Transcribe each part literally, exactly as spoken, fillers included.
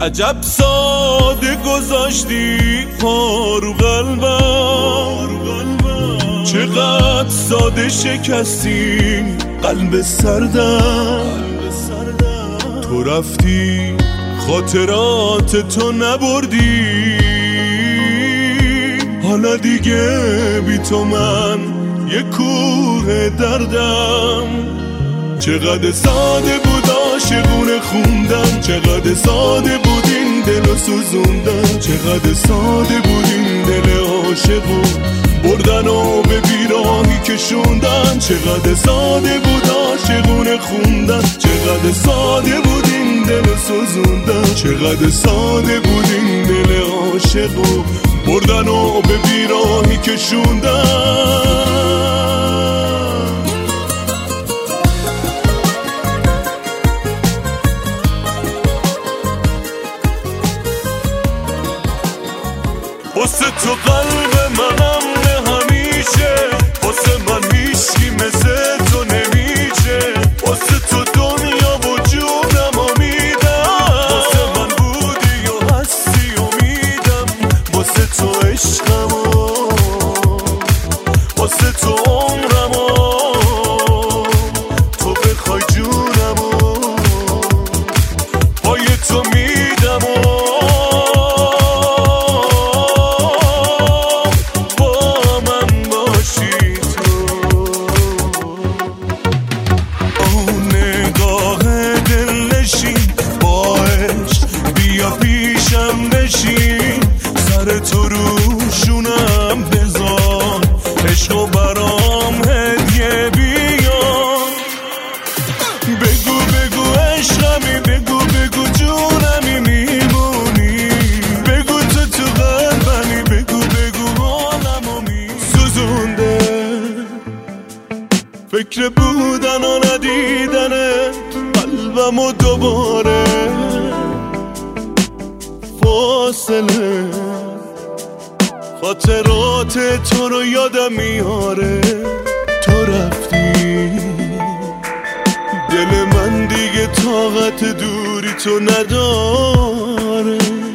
عجب ساده گذاشتی پارو قلبم، چقدر ساده شکستی قلب سردم. تو رفتی خاطرات تو نبردی، حالا دیگه بی تو من یه کوه دردم. چقدر ساده بود عاشقونه خوندن، چقدر ساده بود این دل سوزوندن، چقدر ساده بود این دل عاشقو بردن و به بیراهی کشوندن. چقدر ساده بود عاشقونه خوندن، چقدر ساده بود این دل سوزوندن، چقدر ساده بود این دل عاشقو بردن و به بیراهی کشوندن. واسه تو قلب منم نه همیشه، واسه من هیچکی مثل تو نمیشه، واسه تو دنیا و جونم میدم، واسه من بودی و هستی و میدم، واسه تو عشقم و واسه تو عمرم و تو بخوای جونم و پای تو میدم و سر تو روشونم بذار، عشقو برام هدیه بیار. بگو بگو عشقمی، بگو بگو جونمی میمونی، بگو تو تو قلبمی، بگو بگو حالمو میسوزونده. فکر بودن و ندیدنه قلبمو دوباره فاصله، خاطرات تو رو یادم میاره. تو رفتی دل من دیگه طاقت دوری تو نداره.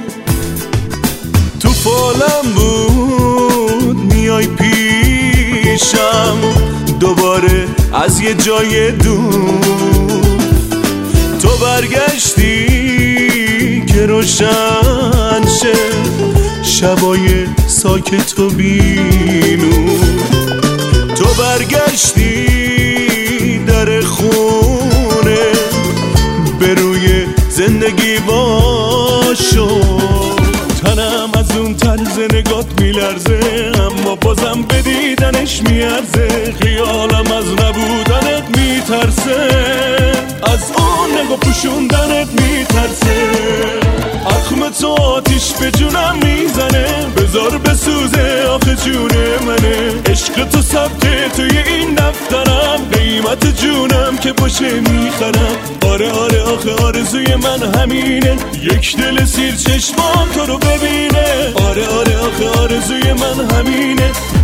تو فالم بود میای پیشم دوباره از یه جای دور، تو برگشتی که روشن شه شبای ساکت و بینو. تو برگشتی در خونه به روی زندگی باشو. تنم از اون طرز نگات میلرزه، اما بازم به دیدنش میارزه. خیالم از نبودنت میترسه، از اون نگاه پوشوندنت میترسه. اخم تو آتیش به جونم میزنه، بذار بسوزه آخه جون منه. عشق تو ثبته توی این دفترم، قیمت جونم که باشه میخرم. آره آره آخه آرزوی من همینه، یک دل سیر چشمام تو رو ببینه. آره آره آخه آرزوی من همینه،